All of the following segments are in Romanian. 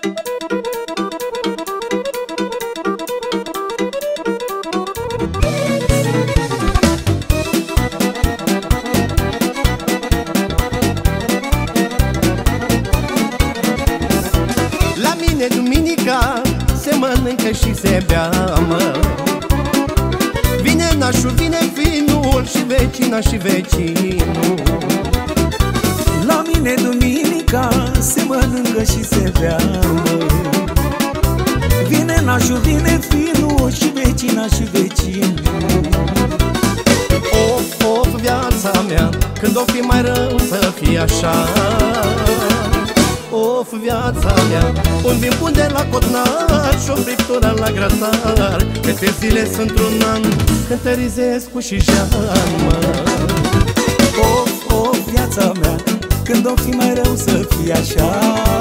La mine duminica se mănâncă și se bea, mă. Vine nașul, vine finul și vecina și vecinul. La mine duminica se mănâncă și se bea, mă. Vine nașul, vine finul și vecina și vecinul. Of, of, viața mea, când o fi mai rău să fie așa. Of, viața mea, un vin bun de la cotnar și o friptură la grătar. Câte zile sunt un an, cântărizesc cu șijan, mă. Of, of, viața mea, când o fi mai rău să fie așa.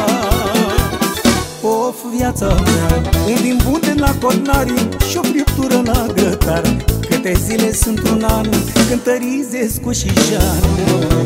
Of, viața mea, un vin bun de la cotnari și o friptură la grătar. Câte zile sunt un an, cântărizesc cu șijan, mă.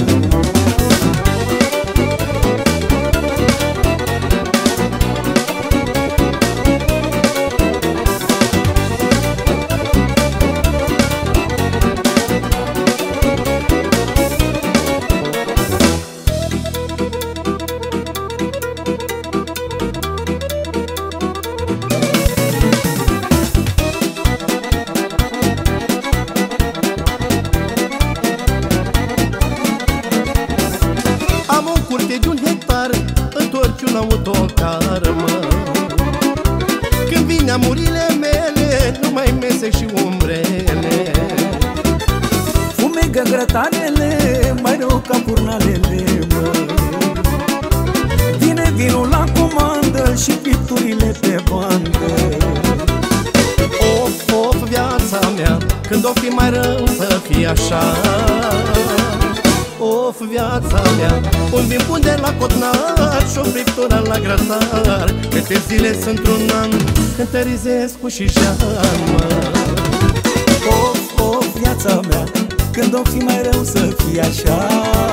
Am o curte de 1 hectar, întorci un autocar, mă. Când vine amurile mele, numai mese și umbrele. Fumegă grătarele, mai rău ca purnalele, mă. Vine vinul la comandă și picturile pe bandă. Of, of, viața mea, când o fi mai rău să fie așa. Of, viața mea, un vin bun de la cotnar și o friptură la grătar. Câte zile sunt un an, cântărizesc cu șijan, mă. Of, of, viața mea, când o fi mai rău să fie așa.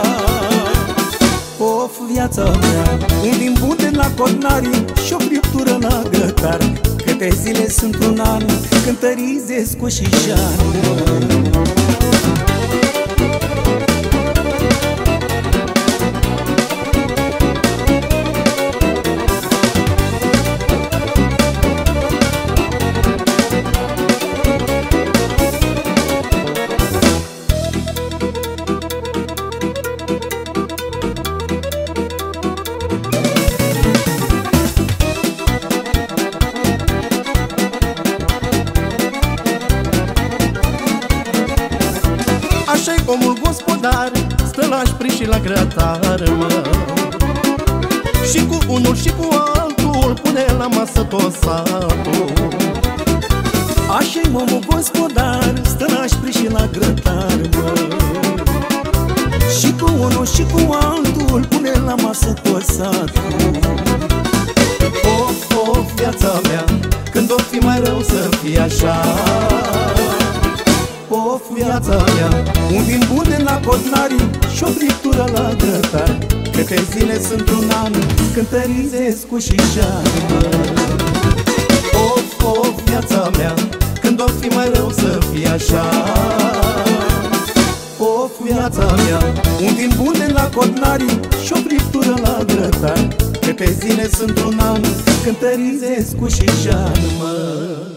Of, viața mea, un vin bun de la cotnari și o friptură la grătar. Câte zile sunt un an, cântărizesc cu șijan, mă. Așa-i omul gospodar, stă la șpri și la grătar, mă. Și cu unul și cu altul pune la masă tot satul. Așa-i omul gospodar, stă la șpri și la grătar, mă. Și cu unul și cu altul pune la masă tot satul. Of, of, viața mea, când o fi mai rău să fie așa. Of, viața mea, un vin bun de la cotnari și o friptură la grătar. Câte zile sunt un an, cântărizesc cu șijan, mă. of, of, viața mea, când o fi mai rău să fie așa. Of, viața mea, un vin bun de la cotnari și o friptură la grătar. Câte zile sunt un an, cântărizesc cu șijan, mă.